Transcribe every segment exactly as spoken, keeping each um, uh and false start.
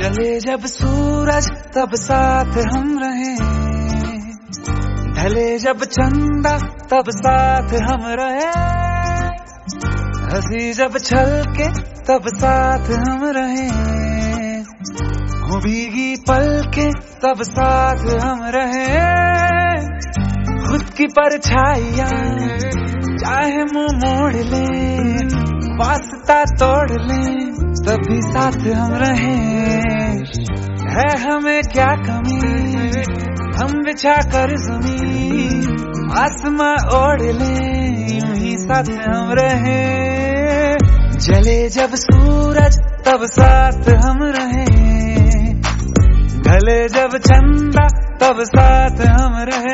जले जब सूरज तब साथ हम रहे, ढले जब चंदा तब साथ हम रहे, हंसी जब छलके तब साथ हम रहे, हो भीगी पलके तब साथ हम रहे, खुद की परछाइयां चाहे मुंह मोड़ ले, वास्ता तोड़ ले, तभी साथ हम रहे। है हमें क्या कमी, हम बिछा कर ज़मीन आसमां ओढ़ ले, यूं ही साथ हम रहे। जले जब सूरज तब साथ हम रहे, ढले जब चंदा तब साथ हम रहे,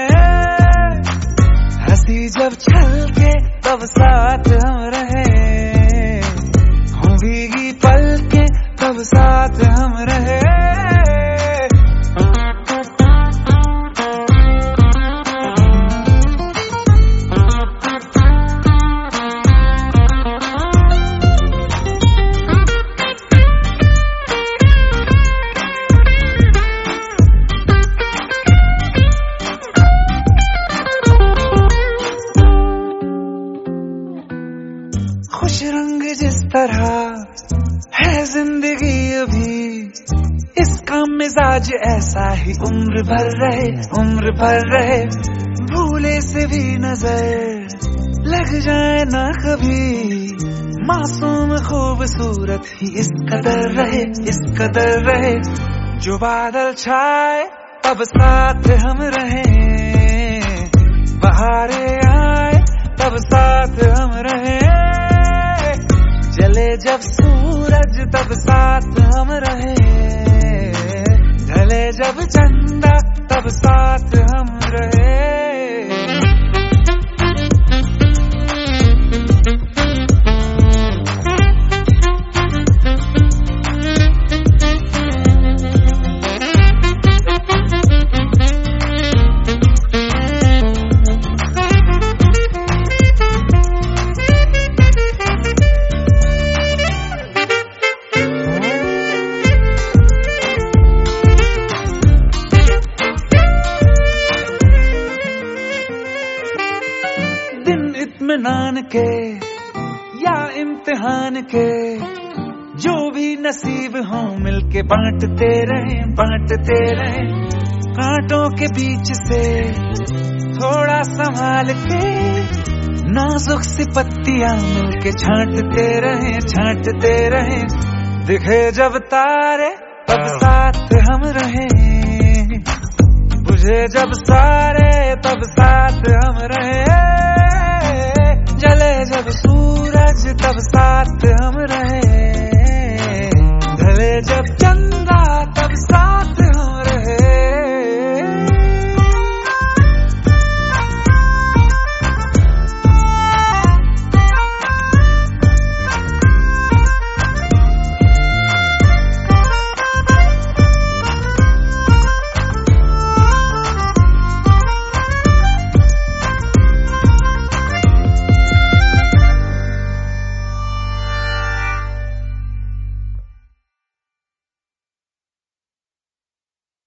हंसी जब छलके तब साथ हम रहे, हो भीगी पलके तब साथ हम रहे। खुश रंग जिस तरह है जिंदगी अभी, इसका मिजाज ऐसा ही उम्र भर रहे, उम्र भर रहे, भूले से भी नजर लग जाए ना कभी, मासूम खूबसूरत ही इस कदर रहे, इस कदर रहे, जो बादल छाए तब साथ हम रहे, बहारे आए तब साथ हम रहे, जले जब सूरज तब साथ हम रहे, ढले जब चंदा तब साथ हम रहे। इत्मीनान के या इम्तिहान के, जो भी नसीब हो मिलके बांटते रहे, बांटते रहे, कांटों के बीच से थोड़ा संभाल के, नाजुक सी पत्तियां मिलके छांटते रहे, छांटते रहे, दिखे जब तारे तब साथ हम रहे, बुझे जब सारे तब साथ हम रहे, जले जब सूरज तब साथ हम रहे, ढले जब चंद